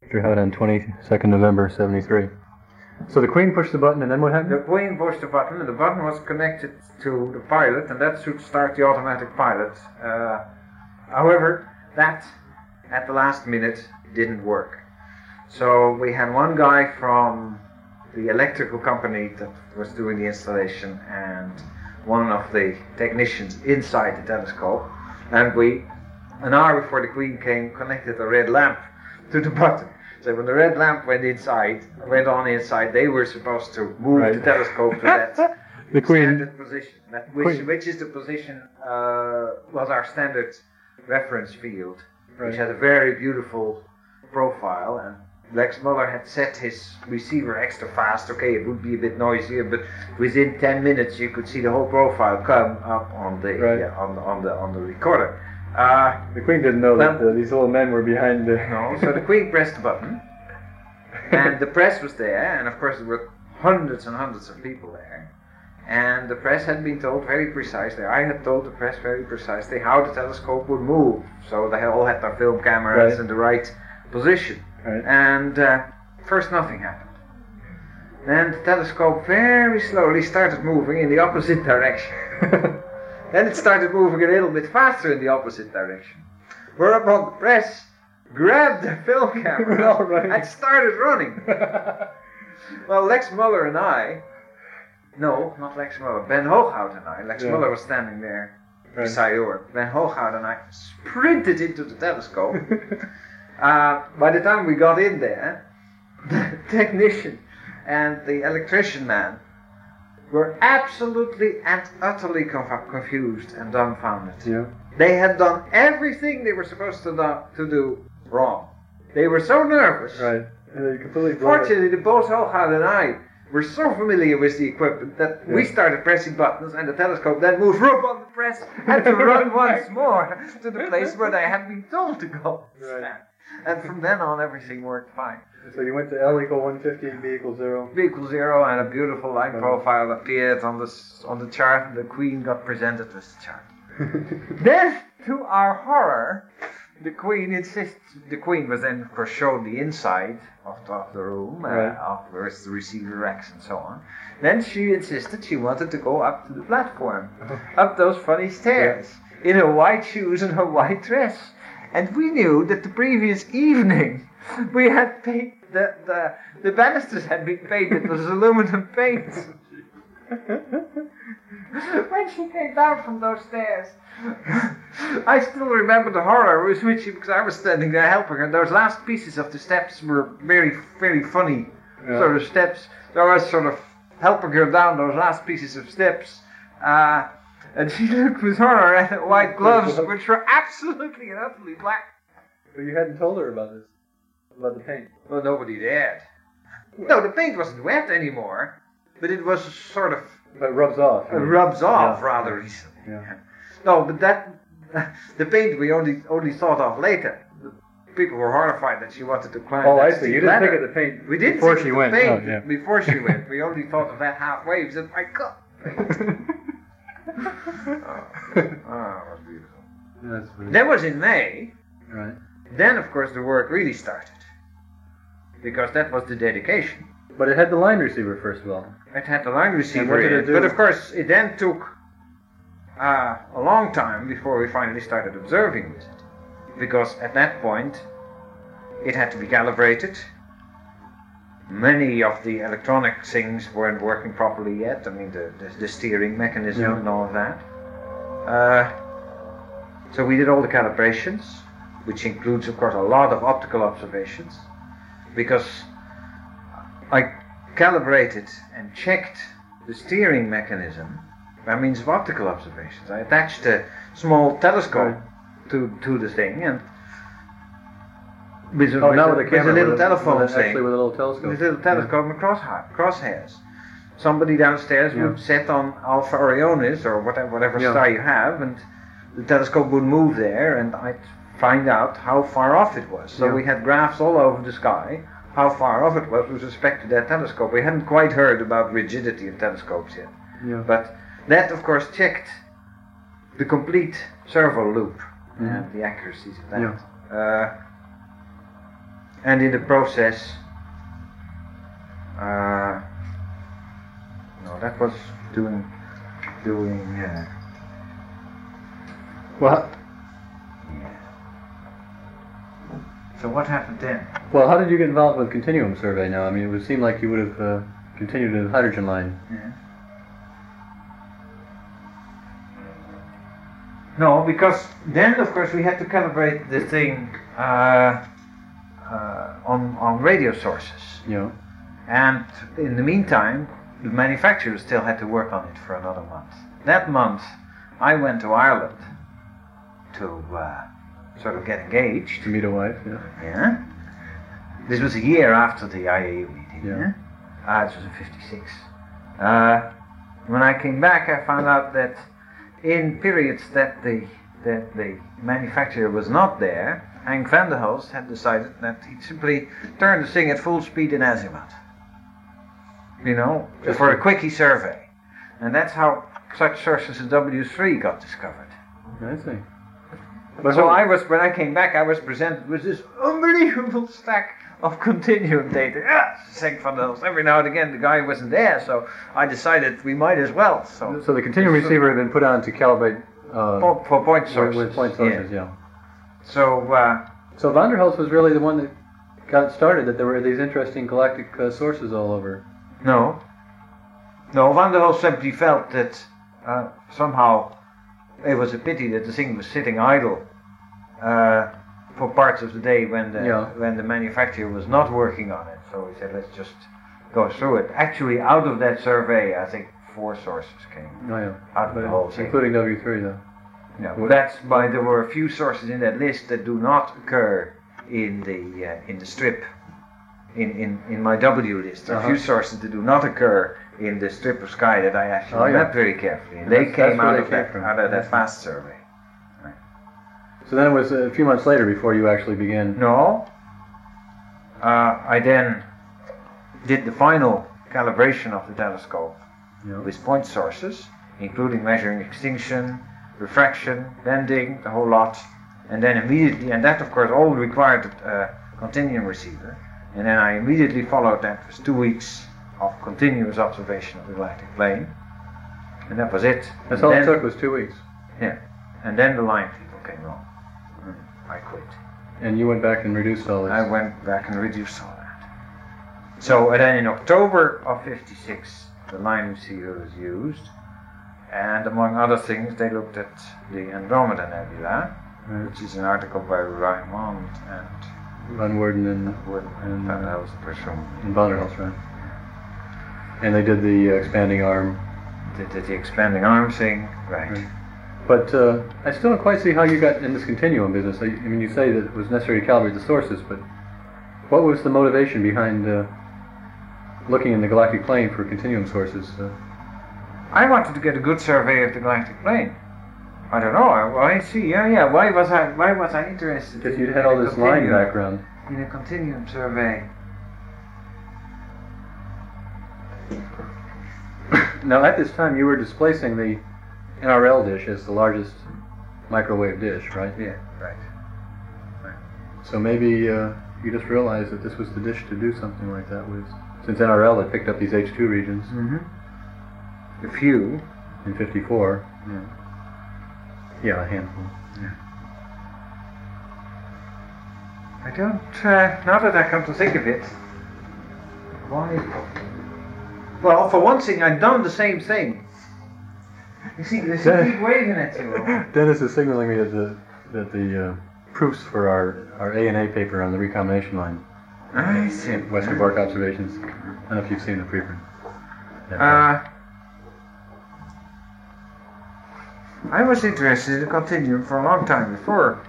It happened on 22nd November 73. So the Queen pushed the button, and then what happened? The Queen pushed the button, and the button was connected to the pilot, and that should start the automatic pilot. However, that at the last minute didn't work. So we had one guy from the electrical company that was doing the installation and one of the technicians inside the telescope, and we, an hour before the Queen came, connected a red lamp to the button. So when the red lamp went on inside, they were supposed to move the telescope to that the Queen standard position, which is the position was our standard reference field, which had a very beautiful profile, and Lex Muller had set his receiver extra fast. Okay, it would be a bit noisier, but within 10 minutes you could see the whole profile come up on the on the recorder. The Queen didn't know that these little men were behind the... No, so the Queen pressed the button, and the press was there, and of course there were hundreds and hundreds of people there, and the press had been told very precisely, I had told the press very precisely how the telescope would move, so they all had their film cameras in the right position. Right. And first nothing happened. Then the telescope very slowly started moving in the opposite direction. Then it started moving a little bit faster in the opposite direction. Whereupon the press grabbed the film camera and started running. Well, Lex Muller and I, no, not Lex Muller, Ben Hooghout and I, Lex Muller was standing there beside Orr. Ben Hooghout and I sprinted into the telescope. By the time we got in there, the technician and the electrician man were absolutely and utterly confused and dumbfounded. Yeah. They had done everything they were supposed to do wrong. They were so nervous. Right. And they completely Fortunately, both Hooghout and I were so familiar with the equipment that we started pressing buttons, and the telescope then moved up on the press and to run once more to the place where they had been told to go. Right. And from then on, everything worked fine. So you went to L equal 150, B equals 0. B equals 0, and a beautiful line profile appeared on the chart, and the Queen got presented with the chart. Then, to our horror, the Queen was then, of course, shown the inside of the room, with the receiver racks and so on. Then she insisted she wanted to go up to the platform, up those funny stairs, in her white shoes and her white dress. And we knew that the previous evening we had paint, the banisters had been painted with aluminum paint. When she came down from those stairs, I still remember the horror with which because I was standing there helping her, and those last pieces of the steps were very, very funny sort of steps. So I was sort of helping her down those last pieces of steps. And she looked with horror at her white gloves, which were absolutely and utterly black. But you hadn't told her about this, about the paint. Well, nobody dared. No, the paint wasn't wet anymore, but it was sort of... But it rubs off. It rubs off rather easily. Yeah. No, but the paint we only thought of later. The people were horrified that she wanted to climb. Oh, I see. You didn't think of the paint we didn't before think she of went. The paint before she went. We only thought of that halfway. We said, my God. Was beautiful. That's really That was in May. Right. Then, of course, the work really started. Because that was the dedication. But it had the line receiver first of all. It had the line receiver what did in it do? But of course, it then took a long time before we finally started observing it. Because at that point, it had to be calibrated. Many of the electronic things weren't working properly yet. I mean, the steering mechanism and all of that. So we did all the calibrations, which includes, of course, a lot of optical observations, because I calibrated and checked the steering mechanism by means of optical observations. I attached a small telescope to the thing, and with a little telephone thing. Actually, with a little telescope. With a little telescope and crosshairs. Somebody downstairs would set on Alpha Orionis or whatever star you have, and the telescope would move there, and I'd find out how far off it was. So we had graphs all over the sky, how far off it was with respect to that telescope. We hadn't quite heard about rigidity of telescopes yet. Yeah. But that, of course, checked the complete servo loop and the accuracies of that. Yeah. And in the process, no, that was doing. Well, So what happened then? well, how did you get involved with continuum survey now? I mean, it would seem like you would have continued in the hydrogen line. Yeah. No, because then of course we had to calibrate the thing on radio sources, You know. and in the meantime, the manufacturer still had to work on it for another month. That month, I went to Ireland to sort of get engaged. To meet a wife. Yeah. Yeah. This was a year after the IAU meeting. Yeah. This was in '56. When I came back, I found out that in periods that the manufacturer was not there, Hank van der Hulst had decided that he'd simply turn the thing at full speed in azimuth. You know, for a quickie survey. And that's how such sources as W3 got discovered. I see. So when I came back, I was presented with this unbelievable stack of continuum data. Hank van der Hulst. Every now and again, the guy wasn't there, so I decided we might as well. So the continuum receiver had been put on to calibrate for point sources. With point sources, yeah. So van der Hulst was really the one that got it started, that there were these interesting galactic sources all over. No, van der Hulst simply felt that somehow it was a pity that the thing was sitting idle for parts of the day when the manufacturer was not working on it. So he said, let's just go through it. Actually, out of that survey, I think 4 sources came out of the whole thing. Including W3, though. Yeah, well, that's why there were a few sources in that list that do not occur in the strip. In my W list, there are a few sources that do not occur in the strip of sky that I actually mapped very carefully. And they came out of that FAST survey. Right. So then it was a few months later before you actually began. No. I then did the final calibration of the telescope with point sources, including measuring extinction, refraction, bending, the whole lot. And then immediately, and that of course all required a continuum receiver. And then I immediately followed that with 2 weeks of continuous observation of the galactic plane. And that was it. That's all it took was 2 weeks. Yeah. And then the line people came along. I quit. And you went back and reduced all this? I went back and reduced all that. So then in October of '56, the line receiver was used. And among other things, they looked at the Andromeda Nebula, which is an article by Raymond and Van Woerden and Van der Hulst, presumably. And Van der Hulst, right. And they did the expanding arm. They did the expanding arm thing, right. But I still don't quite see how you got in this continuum business. I mean, you say that it was necessary to calibrate the sources, but what was the motivation behind looking in the galactic plane for continuum sources? I wanted to get a good survey of the galactic plane. I don't know. I see. Yeah. Why was I interested? Because you had all this line background. In a continuum survey. Now, at this time, you were displacing the NRL dish as the largest microwave dish, right? Yeah. Right. So maybe you just realized that this was the dish to do something like that with, since NRL had picked up these H2 regions. Mm-hmm. A few. In '54. Yeah, a handful. Yeah. I don't, now that I come to think of it, why? Well, for one thing, I've done the same thing. You see, they keep waving at you. Dennis is signaling me that the proofs for our A&A paper on the recombination line, Western Quark observations. I don't know if you've seen the preprint. I was interested in the continuum for a long time before.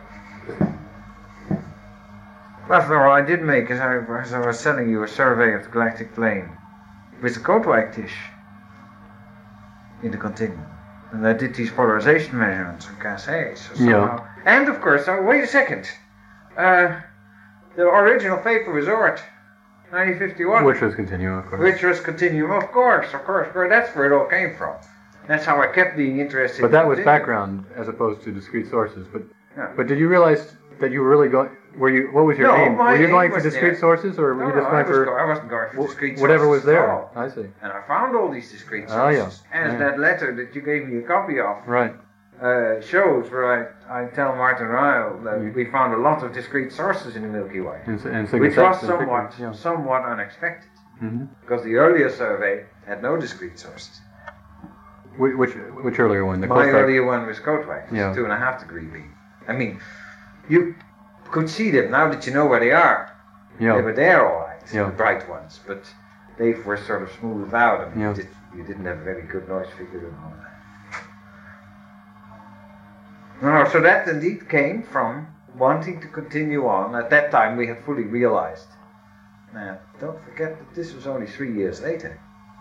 After all, I did make, as I was telling you, a survey of the galactic plane with the Kootwijk dish in the continuum. And I did these polarization measurements on Cas-A. So and of course, wait a second. The original paper was ORT, 1951. Which was continuum, of course. Which was continuum, of course. That's where it all came from. That's how I kept being interested. But that was background as opposed to discrete sources. But did you realize that you were really Were you? What was your No, aim? my Were you aim going for was discrete there. sources, or were you just going for I wasn't going for discrete whatever was sources at there? all. I see. And I found all these discrete Oh, yeah. sources. As Yeah. that letter that you gave me a copy of Right. shows, where I tell Martin Ryle that Mm. we found a lot of discrete sources in the Milky Way, And which was somewhat. somewhat unexpected, Mm-hmm. because the earlier survey had no discrete sources. Which earlier one? The My Coast earlier one was Coatway, Yeah. 2.5 degree beam. I mean, you could see them now that you know where they are. Yeah. They were there all right, Yeah. the bright ones, but they were sort of smoothed out, and Yeah. you didn't have a very good noise figure and all that. No, so that indeed came from wanting to continue on. At that time we had fully realized. Now, don't forget that this was only 3 years later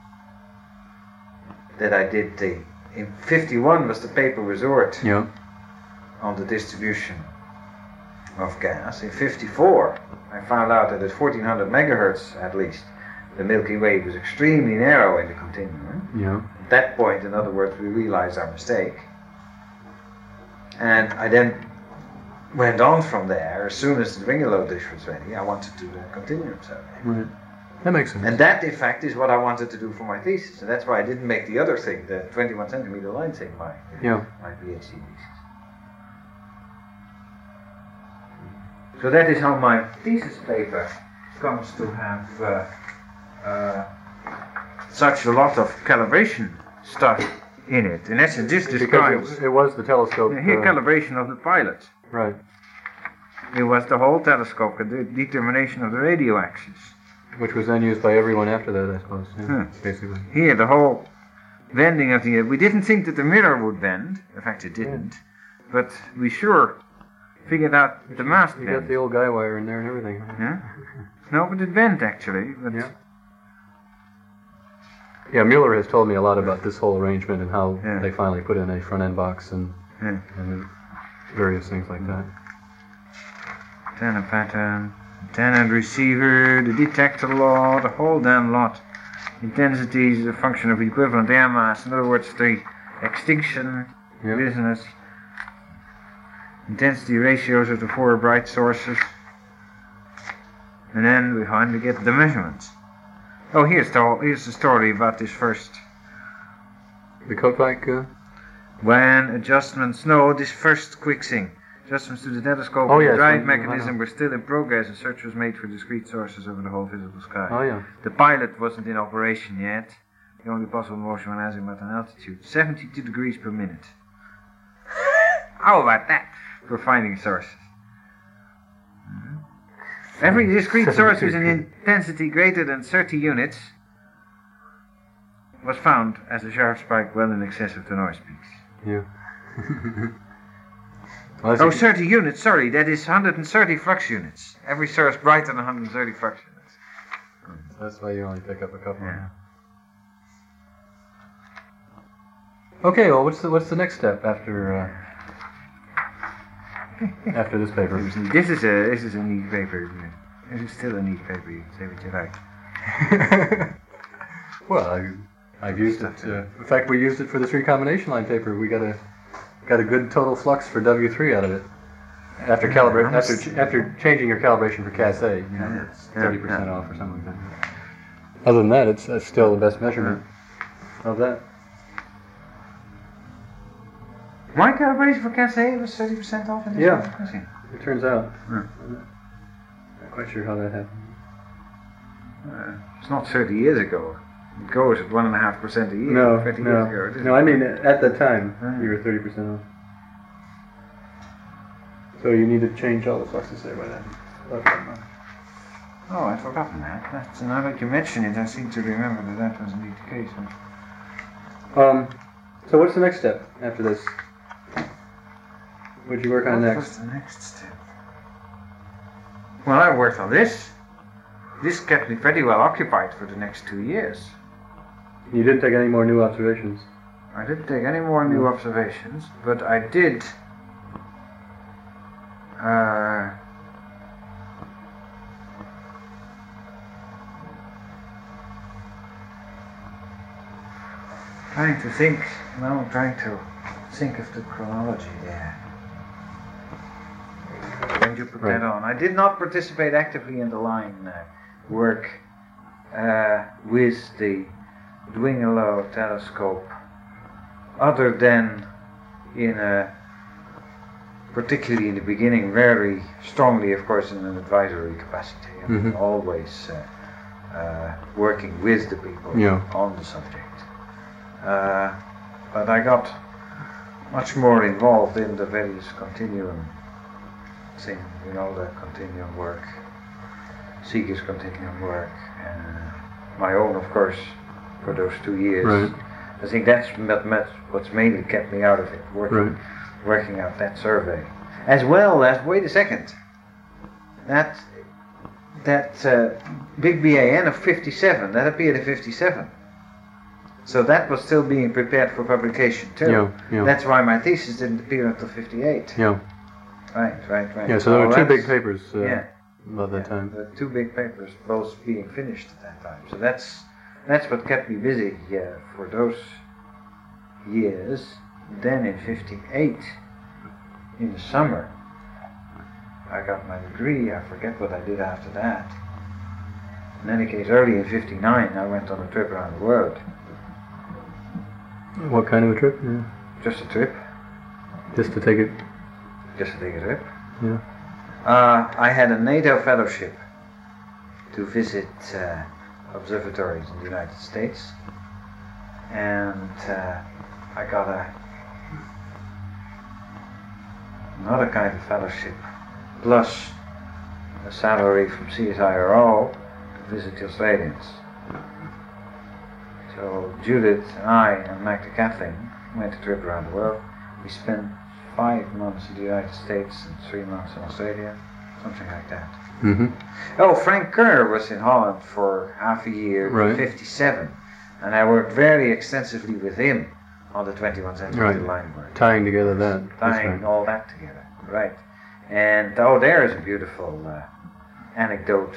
that I did in 51 was the paper resort Yeah. on the distribution of gas. In 54, I found out that at 1400 megahertz at least, the Milky Way was extremely narrow in the continuum. Yeah. At that point, in other words, we realized our mistake. And I then went on from there. As soon as the Ringelow dish was ready, I wanted to do the continuum survey. Right. That makes sense. And that, in fact, is what I wanted to do for my thesis. And that's why I didn't make the other thing, the 21 centimeter line thing, my PhD thesis. So that is how my thesis paper comes to have such a lot of calibration stuff in it. In essence, this describes Because it was the telescope. here calibration of the pilot. Right. It was the whole telescope, the determination of the radio axis. Which was then used by everyone after that, I suppose. Yeah, Hmm. Basically. Here, the whole bending of the... We didn't think that the mirror would bend. In fact, it didn't. But we sure figured out the mast You bend. got the old guy wire in there and everything. Yeah? No, but it bent, actually. But Yeah. Yeah, Mueller has told me a lot about this whole arrangement and how Yeah. they finally put in a front end box and various things like that. Antenna pattern, antenna and receiver, the detector law, the whole damn lot. Intensity is a function of equivalent air mass. In other words, the extinction Yeah. business. Intensity ratios of the 4 bright sources. And then we finally get the measurements. Oh, here's the story about this first. The Kodak, When adjustments, no, this first quick thing. Adjustments to the telescope Oh, and yes, the drive I- mechanism were still in progress. A search was made for discrete sources over the whole visible sky. oh yeah. The pilot wasn't in operation yet. The only possible motion when azimuth and altitude. 72 degrees per minute. How about that for finding sources? Every discrete source with an intensity greater than 30 units was found as a sharp spike well in excess of the noise peaks. Yeah. Well, Oh, 30 units, sorry, that is 130 flux units. Every source brighter than 130 flux units. that's why you only pick up a couple. Yeah. Okay, well, what's the next step after after this paper? This is a neat paper. This is still a neat paper. You can say what you like. Well, I've used it. In fact, we used it for the 3 combination line paper. We got a good total flux for W3 out of it. After after changing your calibration for Cas A, you know, it's 30% off or something like that. Other than that, it's still the best measurement of that. My calibration for Cas A was 30% off in this Yeah. one? It turns out. Yeah. Not quite sure how that happened. It's not 30 years ago. It goes at 1.5% a year. No, 20 years ago. It no. I mean, at that time, Mm. you were 30% off. So you need to change all the fluxes there by then. Oh, I'd forgotten that. Now that you mention it, I seem to remember that was indeed the case. So what's the next step after this? What'd you work on What next? was the next step? Well, I worked on this. This kept me pretty well occupied for the next 2 years. You didn't take any more new observations. I didn't take any more new observations, but I did trying to think of the chronology there. when you put that on. I did not participate actively in the line work with the Dwingelo telescope, other than in particularly in the beginning, very strongly, of course, in an advisory capacity, and always working with the people on the subject. But I got much more involved in the various continuum thing, the continuum work, Seeger's continuum work, my own, of course, for those 2 years. Right. I think that's what's mainly kept me out of it, working out that survey. As well as, wait a second, that big BAN of 57, that appeared in 57. So that was still being prepared for publication too. Yeah. That's why my thesis didn't appear until 58. Yeah. Right. Yeah, so there were 2 big papers about that time. The 2 big papers, both being finished at that time. So that's what kept me busy for those years. Then in 58, in the summer, I got my degree. I forget what I did after that. In any case, early in 59, I went on a trip around the world. What kind of a trip? Yeah. Just a trip. Just to take it? Just to take a trip. Yeah. I had a NATO fellowship to visit observatories in the United States, and I got another kind of fellowship, plus a salary from CSIRO to visit the Australians. So Judith and I and Magda Kathleen went a trip around the world. We spent 5 months in the United States and 3 months in Australia, something like that. Oh, Frank Kerr was in Holland for half a year in 57, and I worked very extensively with him on the 21st century line work. Tying together that. Tying all that together, right. And there is a beautiful anecdote.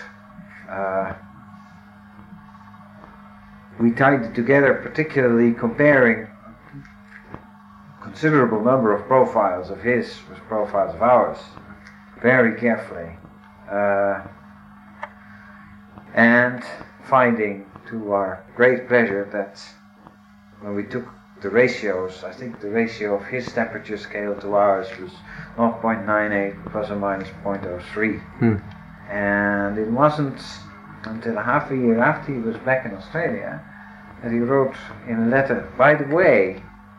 We tied it together, particularly comparing considerable number of profiles of his with profiles of ours, very carefully, and finding to our great pleasure that when we took the ratios, I think the ratio of his temperature scale to ours was 0.98 plus or minus 0.03. And it wasn't until half a year after he was back in Australia that he wrote in a letter, by the way,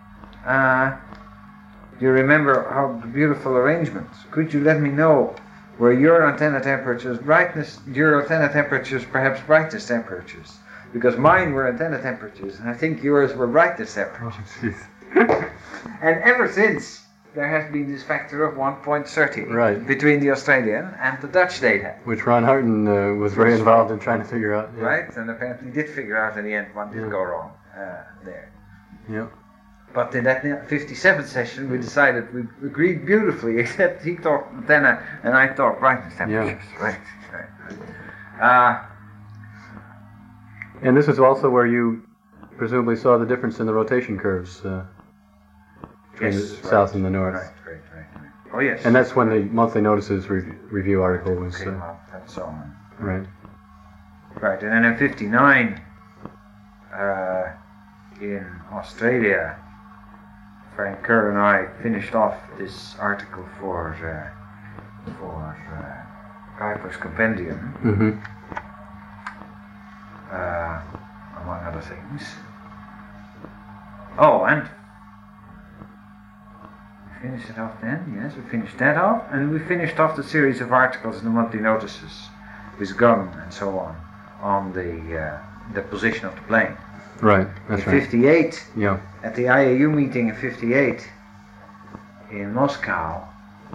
you remember how beautiful arrangements. Could you let me know where your antenna temperatures, perhaps brightness temperatures? Because mine were antenna temperatures, and I think yours were brightness temperatures. And ever since, there has been this factor of 1.30 between the Australian and the Dutch data. Which Ron Harton was very involved in trying to figure out. Yeah. Right, and apparently did figure out in the end what did go wrong there. Yeah. But in that 57th session, we decided we agreed beautifully, except he talked antenna and I talked brightness temperatures. Yeah. Right. And this is also where you presumably saw the difference in the rotation curves between the south and the north. Right. Oh yes. And that's when the monthly notices review article was. Came up and so on. Right. Right, and then in 59, in Australia, Frank Kerr and I finished off this article for Kuiper's Compendium, among other things. Oh, and we finished it off then, yes, we finished that off, and we finished off the series of articles in the monthly notices with Gunn and so on the position of the plane. Right, that's in 58, yeah. At the IAU meeting in 58 in Moscow,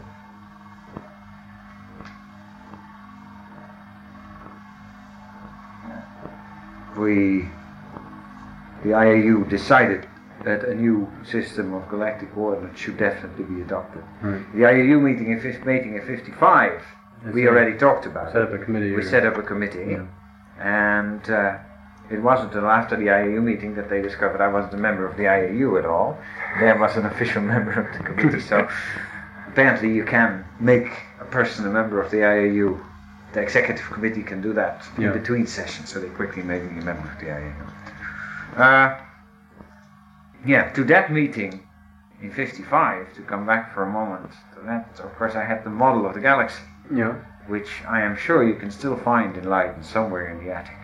the IAU decided that a new system of galactic coordinates should definitely be adopted. Right. The IAU meeting in 55, we already talked about set up a committee. We set up a committee, and it wasn't until after the IAU meeting that they discovered I wasn't a member of the IAU at all. There was an official member of the committee, so apparently you can make a person, a member of the IAU, the executive committee can do that in between sessions, so they quickly made me a member of the IAU. To that meeting in 55, to come back for a moment to that, of course I had the model of the galaxy, which I am sure you can still find in Leiden somewhere in the attic.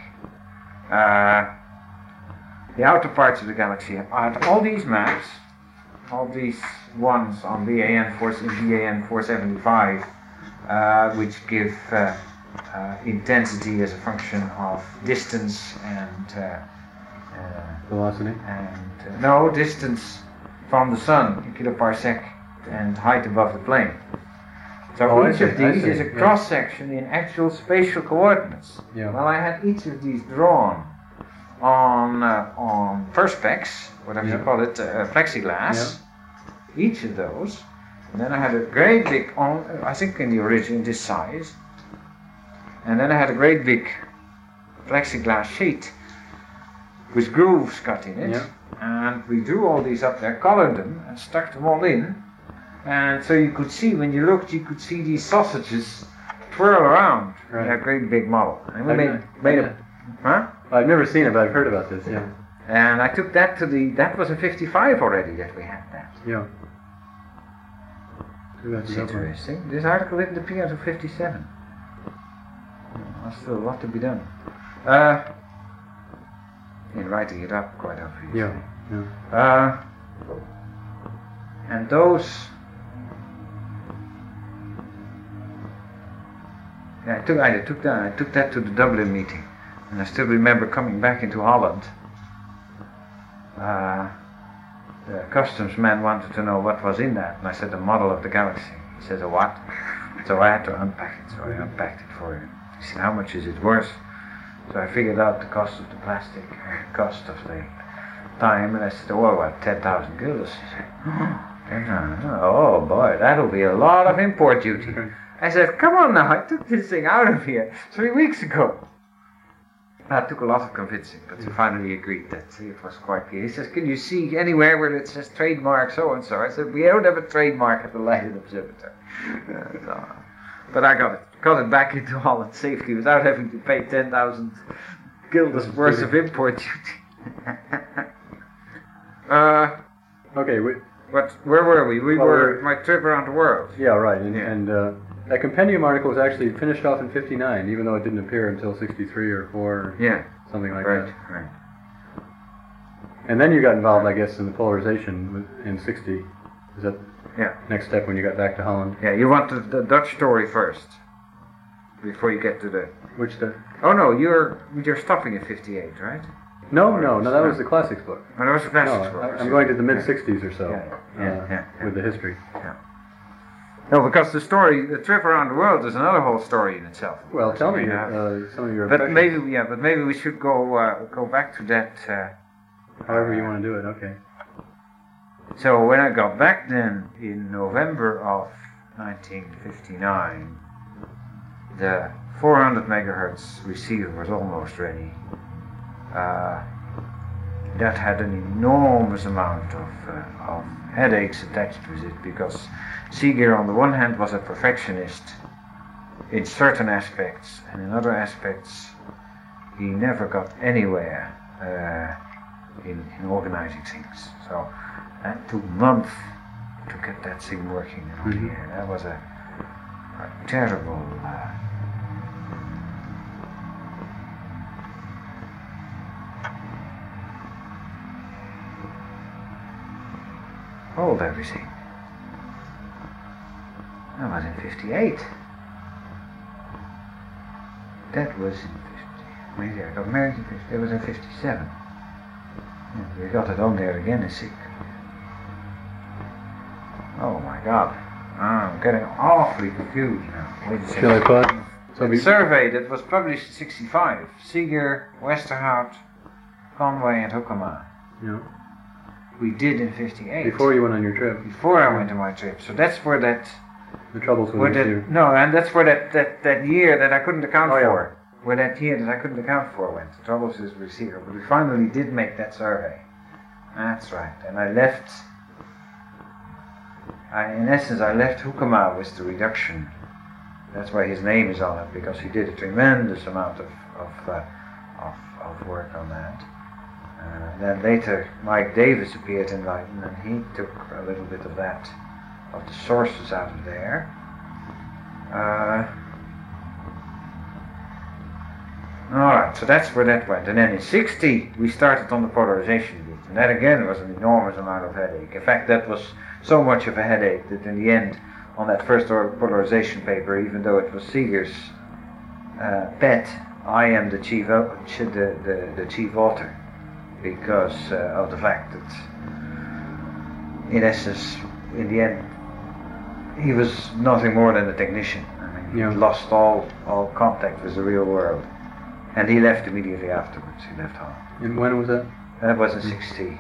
The outer parts of the galaxy had all these maps, all these ones on BAN 475, which give intensity as a function of distance and velocity. And no, distance from the sun in kiloparsec and height above the plane. So each of these is a cross section in actual spatial coordinates. Yeah. Well, I had each of these drawn on perspex, whatever you call it, plexiglass. Each of those, and then I had a great big, I think in the original this size, and then I had a great big plexiglass sheet with grooves cut in it, and we drew all these up there, colored them, and stuck them all in, and so you could see, when you looked, you could see these sausages twirl around that great big model. And we made a, I've never seen it, but I've heard about this, And I took that to that was in 55 already that we had that. Yeah. That's interesting. This article didn't appear until 57. There's still a lot to be done. In writing it up, quite obviously. And those... I took that to the Dublin meeting. And I still remember coming back into Holland. The customs man wanted to know what was in that, and I said, the model of the galaxy. He says, a what? So I had to unpack it, so I unpacked it for him. He said, how much is it worth? So I figured out the cost of the plastic, cost of the time, and I said, oh, what, 10,000 guilders? He said, oh boy, that'll be a lot of import duty. I said, come on now, I took this thing out of here 3 weeks ago. That took a lot of convincing, but he finally agreed that it was quite clear. He says, can you see anywhere where it says trademark so-and-so? I said, we don't have a trademark at the Leiden Observatory. But I got it back into Holland safely without having to pay 10,000 guilders worth of import duty. Okay, where were we? We were my trip around the world. Yeah, right, and that compendium article was actually finished off in 59, even though it didn't appear until 63 or 4 or something like that. Right. And then you got involved, I guess, in the polarization in 60. Is that next step when you got back to Holland? Yeah, you want the Dutch story first, before you get to the... Which the... Oh no, you're stopping at 58, right? No, that was the classics book. Oh, that was the classics book. I'm going to the mid-60s or so, with the history. Yeah. No, because the trip around the world is another whole story in itself. Well, tell me some of your impressions. But maybe we should go back to that. However you want to do it, okay. So when I got back then in November of 1959, the 400 megahertz receiver was almost ready. That had an enormous amount of headaches attached with it, because Seeger on the one hand was a perfectionist in certain aspects, and in other aspects he never got anywhere in organizing things. So that took months to get that thing working on the air. That was a terrible... Hold everything. That was in 58. That was in 50. Maybe I got married in 50. That was in 57. Yeah, we got it on there again in 6. Oh my God. I'm getting awfully confused now. Wait a second. Shall I put? The survey that was published in 65. Seeger, Westerhout, Conway and Hoekema. Yeah. We did in 58. Before you went on your trip. Before I went on my trip. So that's for that... The troubles with it. No, and that's for that year that I couldn't account for. Where that year that I couldn't account for went. The troubles with the receiver. But we finally did make that survey. That's right. And I left... in essence, I left Hoekema with the reduction That's why his name is on it, because he did a tremendous amount of work on that. Then later, Mike Davis appeared in Lighton, and he took a little bit of that, of the sources out of there. Alright, so that's where that went. And then in 60, we started on the polarization bit. And that again was an enormous amount of headache. In fact, that was so much of a headache that in the end, on that first polarization paper, even though it was Seeger's pet, I am the chief author, because of the fact that, in essence, in the end, he was nothing more than a technician. I mean, he lost all contact with the real world. And he left immediately afterwards. He left home. And when was that? That was in 61.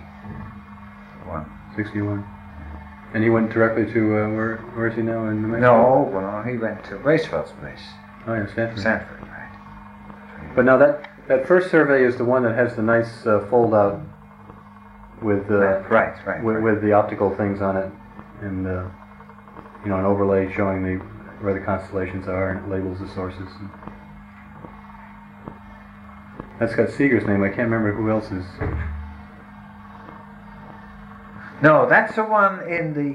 61. And he went directly to, where is he now, in New Mexico? No, well, he went to Bracefeld's place. Oh yeah, Stanford. Stanford, right. But now that first survey is the one that has the nice fold out with right. With the optical things on it, and an overlay showing where the constellations are, and it labels the sources. That's got Seeger's name. I can't remember who else's. No, that's the one in the.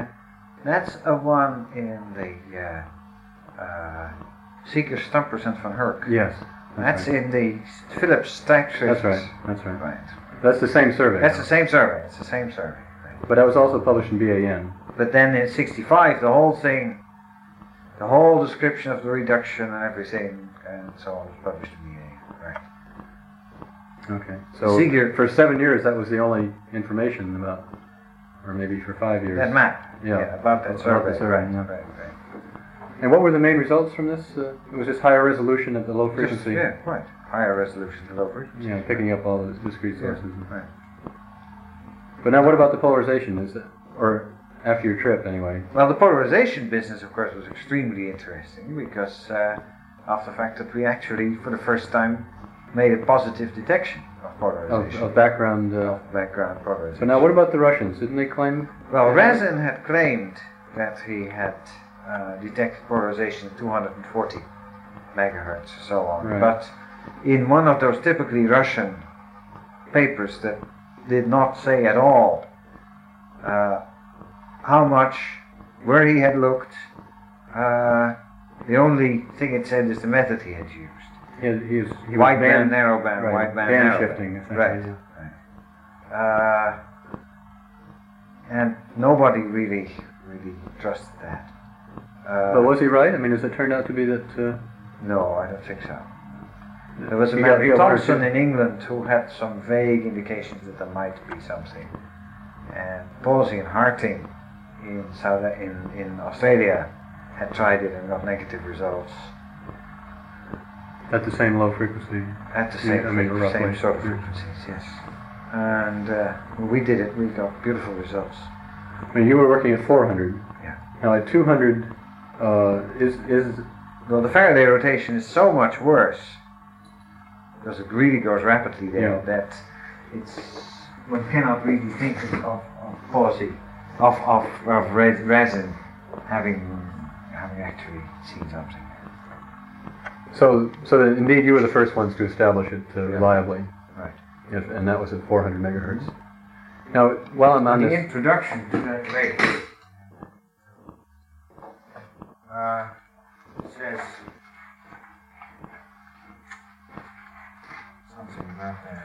Seeger, Stumpers, and Van Herk. Yes. That's right. in the Phillips Stack. That's right. That's the same survey. That's the same survey. It's the same survey. Right. But that was also published in BAN. But then in 65, the whole thing, the whole description of the reduction and everything, and so on, was published in BAN. Right. Okay. So Seeger, for 7 years, that was the only information about, or maybe for 5 years. That map. Yeah. About that survey. Right. Right. And what were the main results from this? It was just higher resolution at the low frequency. Right. Higher resolution at the low frequency. Yeah, picking up all the discrete sources. Right. But now, what about the polarization? Or after your trip, anyway? Well, the polarization business, of course, was extremely interesting because of the fact that we actually, for the first time, made a positive detection of polarization. Of background. Background polarization. But now, what about the Russians? Didn't they claim? Well, Razin had claimed that he had detected polarization at 240 megahertz, so on. Right. But in one of those typically Russian papers that did not say at all how much, where he had looked. The only thing it said is the method he had used. He wideband, narrowband, right. wideband, band narrowband. shifting. Right. And nobody really trusted that. But was he right? I mean, has it turned out to be that? No, I don't think so. There was a man, Thompson in England, who had some vague indications that there might be something. And Posey and Harting in Australia had tried it and got negative results. At the same low frequency? At the same, same sort of frequencies, yes. And when we did it, we got beautiful results. I mean, you were working at 400. Yeah. Now at 200, well, the Faraday rotation is so much worse because it really goes rapidly there that one cannot really think of Posey, of Razin having actually seen something. So that indeed you were the first ones to establish it reliably. Right. And that was at 400 megahertz. Now, while I'm on the this... introduction to that rate, says something about that.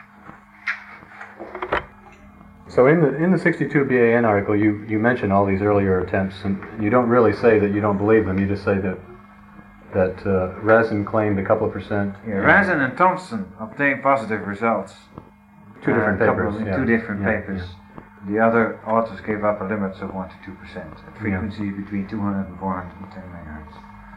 So in the 62 BAN article, you mention all these earlier attempts, and you don't really say that you don't believe them. You just say that Razin claimed a couple of percent. Yeah, Razin and Thompson obtained positive results. Two different papers. Two different papers. Yeah. The other authors gave upper limits of 1 to 2% at frequency between 200 and 410 megahertz.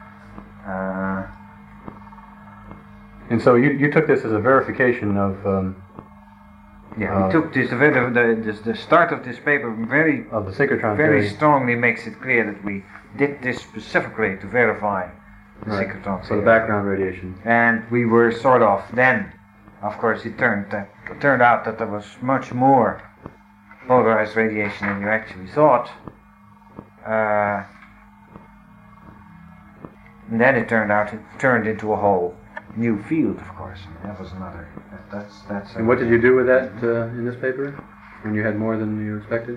And so you took this as a verification of. We took this. The start of this paper of the synchrotron very strongly makes it clear that we did this specifically to verify the synchrotron. So the background radiation. And we were sort of then. Of course, it turned out that there was much more polarized radiation than you actually thought. And then it turned into a whole new field, of course. I mean, that was another. That's. And what did you do with that in this paper when you had more than you expected?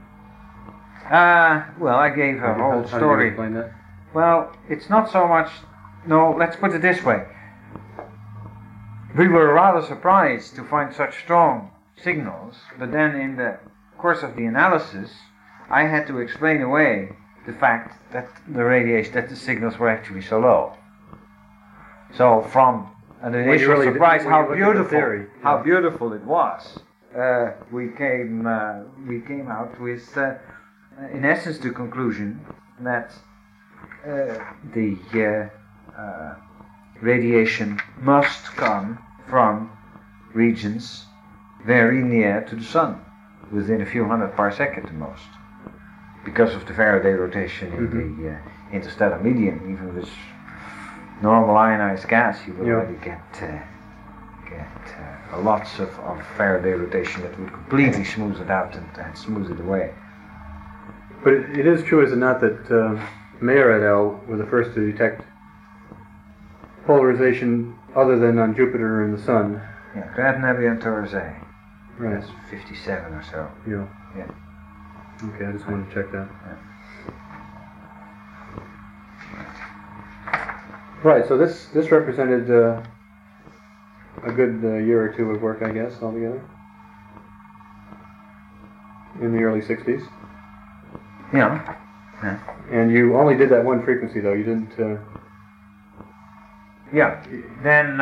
Well, I gave a whole How did you story. explain that? Well, it's not so much. No, let's put it this way. We were rather surprised to find such strong signals, but then in the course of the analysis, I had to explain away the fact that the signals were actually so low. So from an initial surprise how beautiful it was, we came out with, in essence, the conclusion that the radiation must come from regions very near to the sun, within a few hundred parsec at the most, because of the Faraday rotation in the interstellar medium. Even with normal ionized gas, you would already get lots of Faraday rotation that would completely smooth it out and smooth it away. But it is true, is it not, that Mayer et al. Were the first to detect polarization other than on Jupiter and the Sun? Yeah, Grand Nebula and Taurus A. Right. That's 57 or so. Yeah. Yeah. Okay, I just wanted to check that. Yeah. Right, so this represented a good year or two of work, I guess, altogether, in the early 60s. Yeah. Yeah. And you only did that one frequency, though. You didn't... Yeah. Then...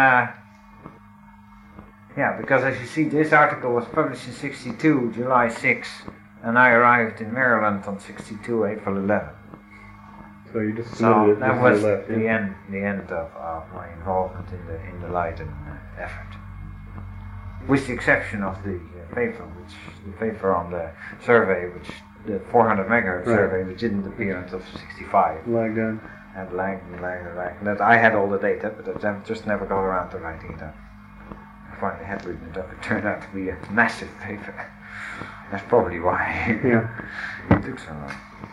yeah, because as you see, this article was published in 62, July 6, and I arrived in Maryland on 62, April 11. So you just submitted it. That was left, the end of my involvement in the Leiden effort. With the exception of the paper on the survey, the 400 megahertz survey, which didn't appear until 65. Lagged on. And lagged. That I had all the data, but I just never got around to writing it up. I finally had written it up. It turned out to be a massive paper. That's probably why it took so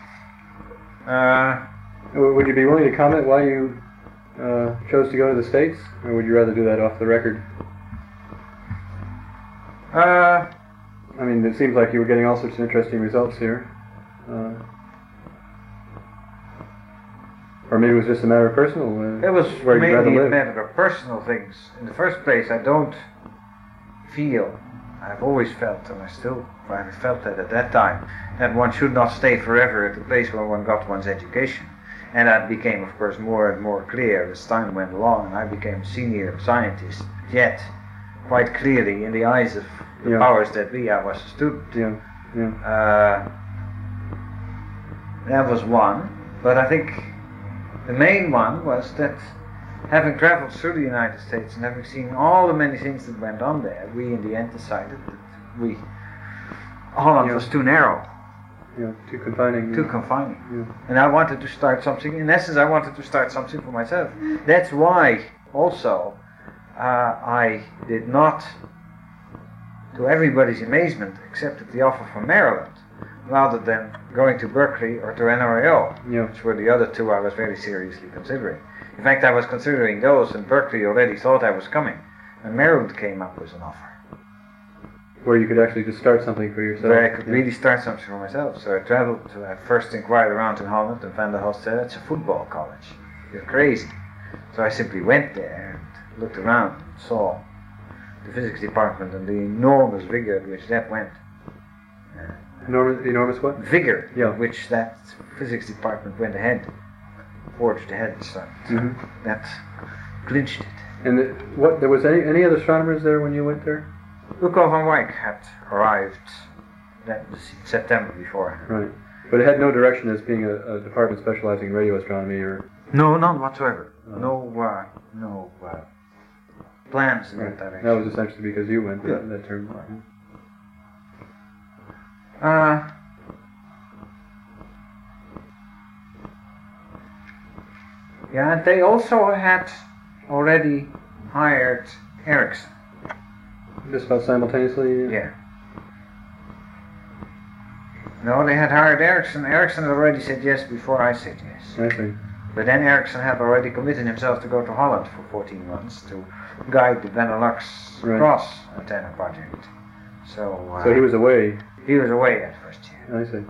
long. Would you be willing to comment why you chose to go to the States, or would you rather do that off the record? I mean, it seems like you were getting all sorts of interesting results here. Or maybe it was just a matter of personal... it was where you'd rather mainly a live. matter of personal things. In the first place, I don't feel, I've always felt, and I felt that at that time, that one should not stay forever at the place where one got one's education. And that became, of course, more and more clear as time went along, and I became a senior scientist. Yet, quite clearly, in the eyes of the powers that be, I was a student. That was one, but I think the main one was that having traveled through the United States and having seen all the many things that went on there, we in the end decided that Holland was too narrow. Yeah, too confining. Too confining. Yeah. And I wanted to start something, in essence I wanted to start something for myself. That's why also I did not, to everybody's amazement, accepted the offer from Maryland, rather than going to Berkeley or to NRAO, which were the other two I was very seriously considering. In fact, I was considering those, and Berkeley already thought I was coming, and Maryland came up with an offer. Where you could actually just start something for yourself. Where I could really start something for myself. So I traveled to, I first inquired around in Holland, and Van der Host said, it's a football college. You're crazy. So I simply went there and looked around and saw the physics department and the enormous vigor at which that went. Enormous what? Vigor with which that physics department went ahead, forged ahead. So that clinched it. And there was any other astronomers there when you went there? Uco van Wyk had arrived that September before. Right. But it had no direction as being a department specializing in radio astronomy or... No, none whatsoever. No plans in that direction. That was essentially because you went that term. And they also had already hired Ericsson. Just about simultaneously? Yeah. No, they had hired Ericsson. Ericsson had already said yes before I said yes. I see. But then Ericsson had already committed himself to go to Holland for 14 months to guide the Benelux cross antenna project. So he was away. He was away that first year. I see.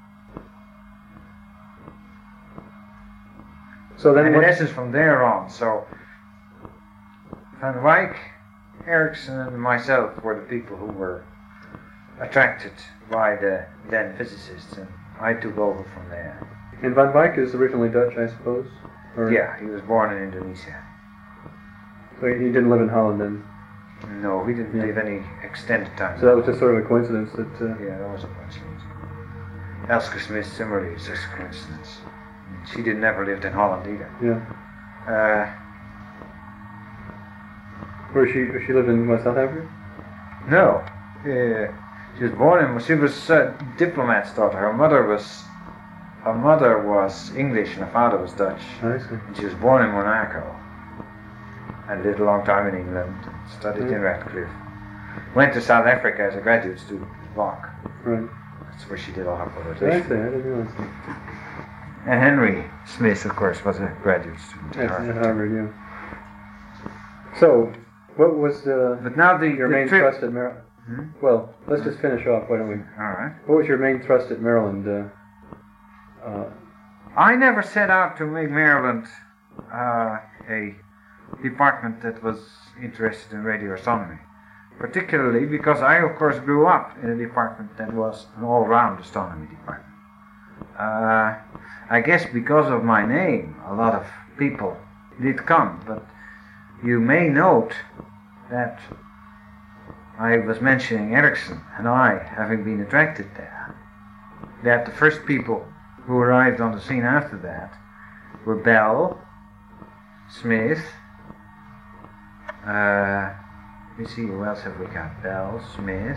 So then, and in essence, from there on, so Van Wyck, Ericsson, and myself were the people who were attracted by the then physicists, and I took over from there. And Van Wyck is originally Dutch, I suppose? Or? Yeah, he was born in Indonesia. So he didn't live in Holland then? No, he didn't live any extended time. So that was just sort of a coincidence that... Yeah, that was a coincidence. Elske Smith, similarly, is just a coincidence. She never lived in Holland either. Yeah. Where she lived in South Africa? No. She was born in... She was a diplomat's daughter. Her mother was English and her father was Dutch. I see. And she was born in Monaco. And lived a long time in England. Studied in Radcliffe. Went to South Africa as a graduate student at VOC. Right. That's where she did all her I publications. see. I didn't realize that. And Henry Smith, of course, was a graduate student at Harvard. At Harvard, yeah. So, what was but now your main thrust at Maryland? Well, let's just finish off, why don't we? All right. What was your main thrust at Maryland? I never set out to make Maryland a department that was interested in radio astronomy. Particularly because I, of course, grew up in a department that was an all-round astronomy department. I guess because of my name, a lot of people did come, but you may note that I was mentioning Ericsson and I having been attracted there, that the first people who arrived on the scene after that were Bell, Smith, let me see, who else have we got? Bell, Smith,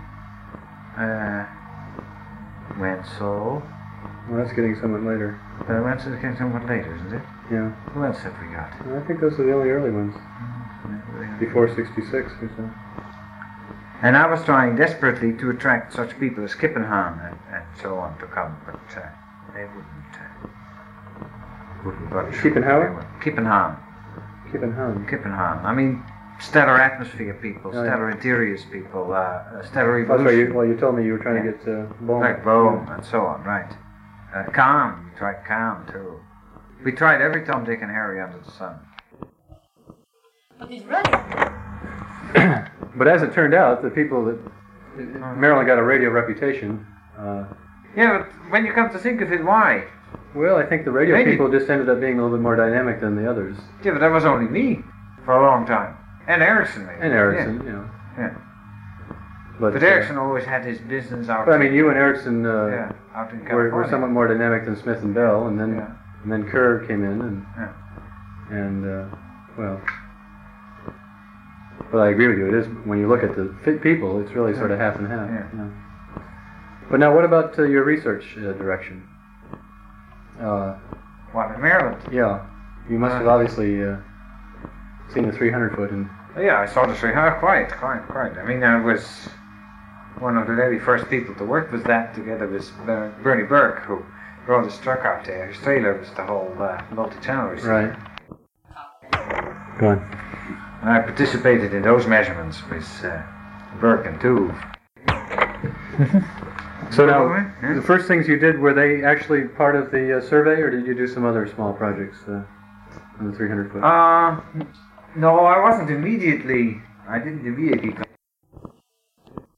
Wenzel. Well, that's getting somewhat later. Wenzel's getting somewhat later, isn't it? Yeah. Who else have we got? I think those are the only early ones. Before 66 or so. And I was trying desperately to attract such people as Kippenhahn and so on to come, but they wouldn't budge. Kippenhauer? Kippenhahn. Kippenhahn. I mean, stellar atmosphere people, stellar interiors people, stellar evolution. That's right. You told me you were trying to get Bohm. Like Bohm and so on, right. Kahn, we tried Kahn too. We tried every Tom, Dick and Harry under the sun. But he's ready. But as it turned out, the people that... Maryland got a radio reputation. Yeah, but when you come to think of it, why? Well, I think the radio people just ended up being a little bit more dynamic than the others. Yeah, but that was only me for a long time. And Ericsson, maybe. And Ericsson, yeah. Yeah. But Ericsson always had his business out. But I mean, you and Ericsson out in California. were somewhat more dynamic than Smith and Bell, and then Kerr came in, and well, I agree with you. It is, when you look at the people, it's really sort of half and half. Yeah. But now, what about your research direction? What, in Maryland? Yeah, you must have obviously seen the 300 foot and. Yeah, I saw the 300. Quite. I mean, I was one of the very first people to work with that, together with Bernie Burke, who rode his truck out there. His trailer was the whole multi-channel receiver. Right. Go on. I participated in those measurements with Burke and Tuve. So now, the first things you did, were they actually part of the survey, or did you do some other small projects on the 300 foot? No, I didn't immediately